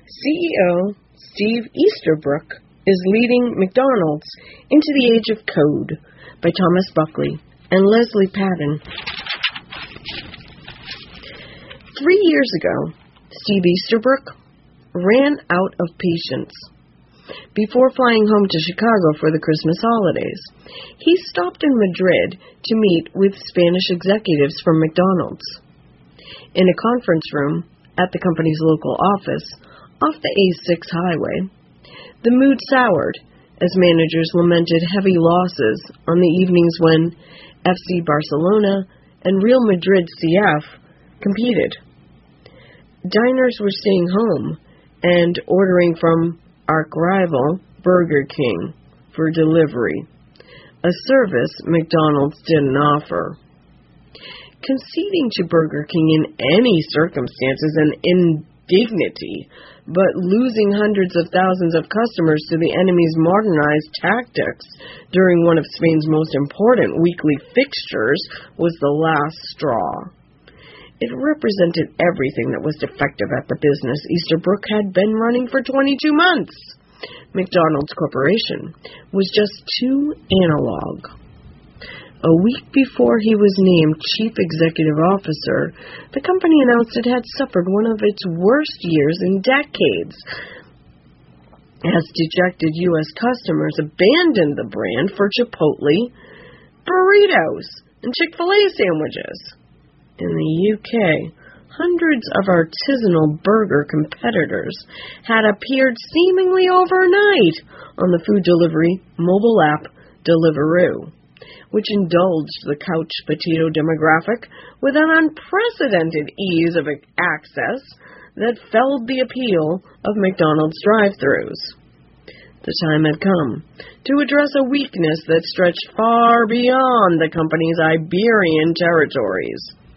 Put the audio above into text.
CEO Steve Easterbrook is leading McDonald's into the age of code by Thomas Buckley and Leslie Patton. 3 years ago, Steve Easterbrook ran out of patience. Before flying home to Chicago for the Christmas holidays, he stopped in Madrid to meet with Spanish executives from McDonald's. In a conference room at the company's local office off the A6 highway, the mood soured as managers lamented heavy losses on the evenings when FC Barcelona and Real Madrid CF competed. Diners were staying home and ordering from arch-rival Burger King for delivery, a service McDonald's didn't offer. Conceding to Burger King in any circumstances an indignity, but losing hundreds of thousands of customers to the enemy's modernized tactics during one of Spain's most important weekly fixtures was the last straw. It represented everything that was defective at the business Easterbrook had been running for 22 months. McDonald's Corporation was just too analog. A week before he was named Chief Executive Officer, the company announced it had suffered one of its worst years in decades, as dejected U.S. customers abandoned the brand for Chipotle, burritos, and Chick-fil-A sandwiches. In the UK, hundreds of artisanal burger competitors had appeared seemingly overnight on the food delivery mobile app Deliveroo, which indulged the couch potato demographic with an unprecedented ease of access that felled the appeal of McDonald's drive-thrus. The time had come to address a weakness that stretched far beyond the company's Iberian territories.